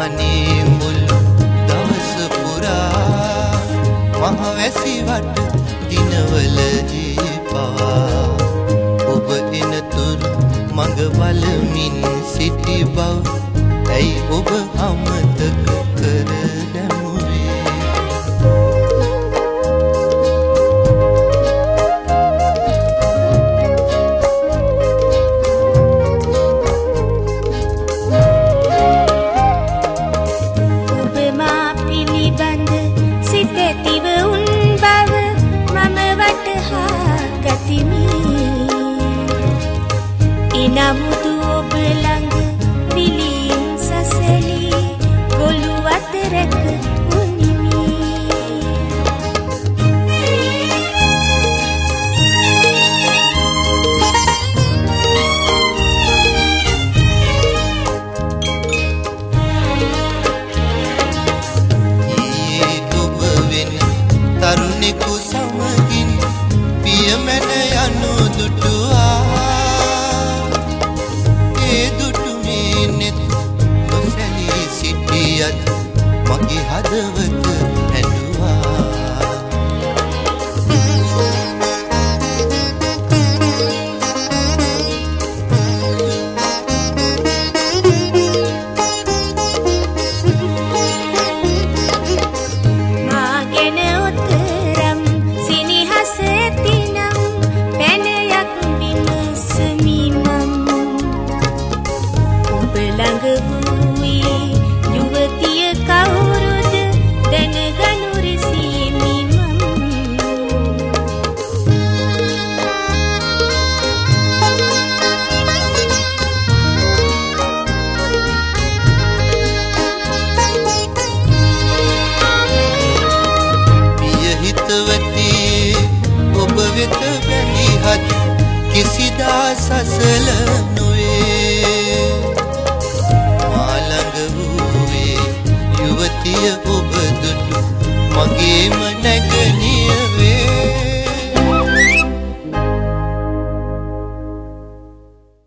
අනේ මුළු දවස පුරා මහවැසි වට දිනවලදී පවා ඔබ එනතුරු මඟ බලමින් සිටි බව ඇයි ඔබ අමතක කර දැමුවේ? ඔබ මා පිළිබඳ සිතතිව උන් බව මම වටහා ගතිමි. ඉනමුදු ඔබ ළඟ පිළිම් සසලී ගොළු අතරක උනිමි. ඊයේ ඔබ වෙන තරුණෙකු සමගින් පියමැන යනු දුටුවා. ඒ දුටුමේ නෙත් නොසැලී සිටියත් මගේ හදවත ඇඬුවා. මාගෙන උතරම් සිනිහස ඇතිනම් පැනයක් විමසමි මම. ඔබ ළඟ වූයේ යුවතිය කවුරුද දැනගනු රිසීමි මම. පිය හිතවතී ඔබ වෙත බැලිහත් කිසිදා සසල